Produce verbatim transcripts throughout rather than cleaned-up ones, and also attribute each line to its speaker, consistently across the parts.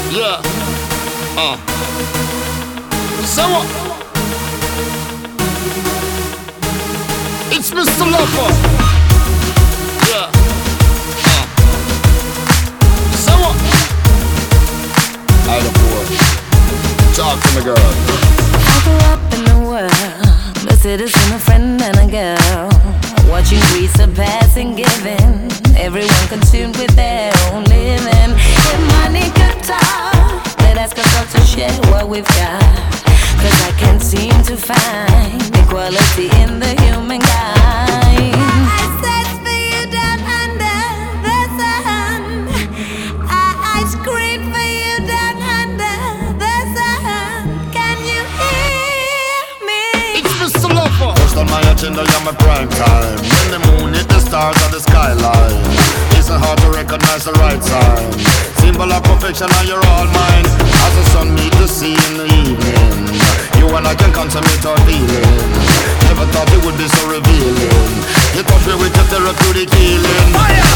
Speaker 1: Yeah. Uh. So what? It's Mister Lover. Yeah. Uh. So what? I the boy. Talk to me, girl.
Speaker 2: I grew up in the world, a citizen, a friend, and a girl. Watching greed surpass and giving, everyone consumed with their own living. If money could talk, they'd ask us all to share what we've got. Cause I can't seem to find equality in the humankind. I search for you down under the sun. I, I scream for you down under the sun. Can you hear me?
Speaker 1: It's Mister Lover.
Speaker 3: First on my agenda, you're my prime time. When the moon hit the stars of the skyline, it's hard to recognize the right sign. Symbol of perfection and you're all mine. As the sun meet the sea in the evening, you and I can consummate our feeling. Never thought it would be so revealing. You touch me with your therapeutic healing. Fire!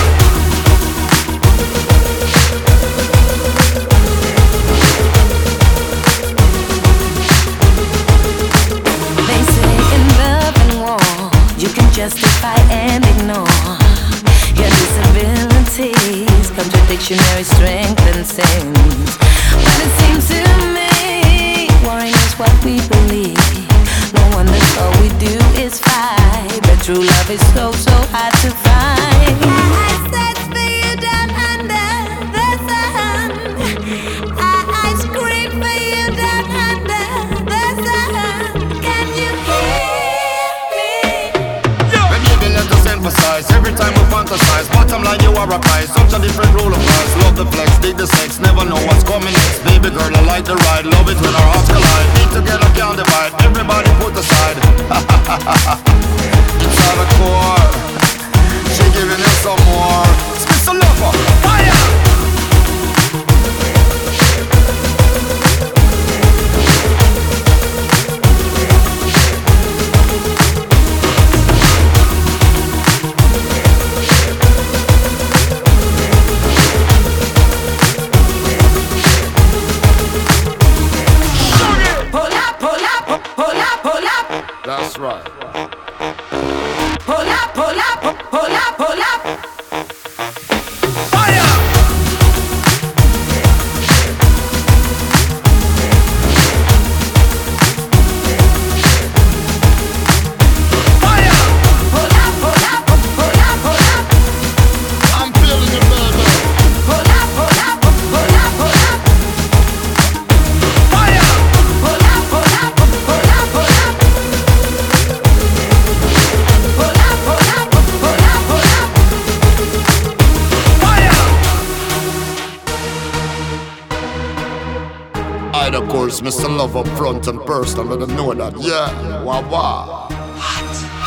Speaker 2: They say in love and war, you can justify and ignore your disabilities. Contradictionary strength and sins. But it seems to me, warring is what we believe. No wonder all we do is fight, but true love is so, so hard to find. I search for you down under the sun. I, I scream for you down under the sun. Can you hear me?
Speaker 3: When you let us emphasize, every time we fantasize, bottom line you are a prize. Such a different rule of life. Love the flex, dig the sex, never know what's coming next. Baby girl, I like the ride, love it when our hearts collide. Need together, can't divide, everybody put aside. It's out of core, she giving you some more. It's Mister Lover, fire!
Speaker 1: That's right.
Speaker 2: Pull up, pull up, pull up, pull up.
Speaker 3: Fire! Fire!
Speaker 2: Pull up, pull up, pull up, pull up.
Speaker 1: I'm feeling it, baby.
Speaker 2: Pull up, pull up, pull up, pull up.
Speaker 3: Fire!
Speaker 2: Pull up, pull up, pull up, pull up. Pull up, pull up, pull up, pull up.
Speaker 3: Fire!
Speaker 1: I, of course, Mister Love up front and personal, let them know that. Yeah, wah wah.